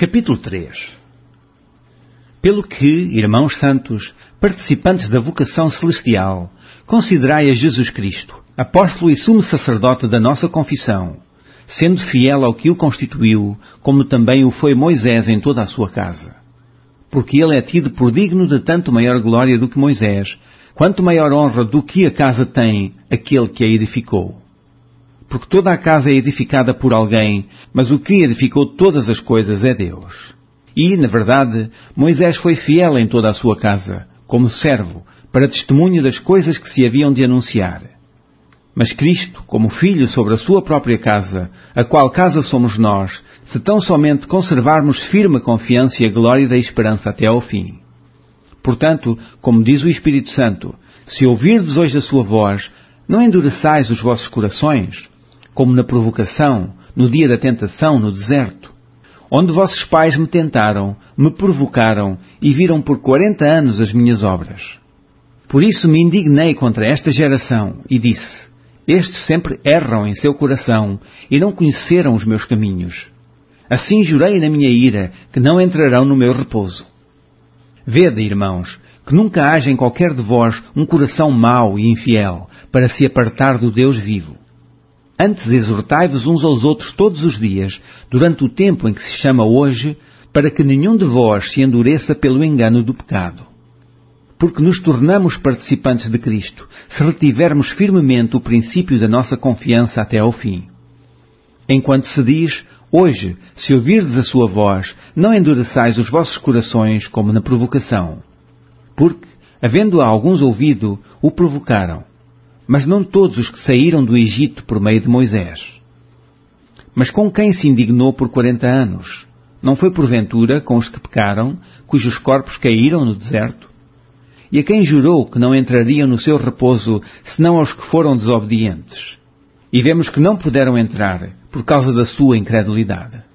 Capítulo 3. Pelo que, irmãos santos, participantes da vocação celestial, considerai a Jesus Cristo, apóstolo e sumo sacerdote da nossa confissão, sendo fiel ao que o constituiu, como também o foi Moisés em toda a sua casa. Porque ele é tido por digno de tanto maior glória do que Moisés, quanto maior honra do que a casa tem aquele que a edificou. Porque toda a casa é edificada por alguém, mas o que edificou todas as coisas é Deus. E, na verdade, Moisés foi fiel em toda a sua casa, como servo, para testemunho das coisas que se haviam de anunciar. Mas Cristo, como Filho sobre a sua própria casa, a qual casa somos nós, se tão somente conservarmos firme a confiança e a glória da esperança até ao fim. Portanto, como diz o Espírito Santo, se ouvirdes hoje a sua voz, não endureçais os vossos corações, como na provocação, no dia da tentação no deserto, onde vossos pais me tentaram, me provocaram e viram por 40 anos as minhas obras. Por isso me indignei contra esta geração e disse: estes sempre erram em seu coração e não conheceram os meus caminhos. Assim jurei na minha ira que não entrarão no meu repouso. Vede, irmãos, que nunca haja em qualquer de vós um coração mau e infiel para se apartar do Deus vivo. Antes exortai-vos uns aos outros todos os dias, durante o tempo em que se chama hoje, para que nenhum de vós se endureça pelo engano do pecado. Porque nos tornamos participantes de Cristo, se retivermos firmemente o princípio da nossa confiança até ao fim. Enquanto se diz, hoje, se ouvirdes a sua voz, não endureçais os vossos corações como na provocação. Porque, havendo alguns ouvido, o provocaram. Mas não todos os que saíram do Egito por meio de Moisés. Mas com quem se indignou por 40 anos? Não foi porventura com os que pecaram, cujos corpos caíram no deserto? E a quem jurou que não entrariam no seu repouso, senão aos que foram desobedientes? E vemos que não puderam entrar, por causa da sua incredulidade.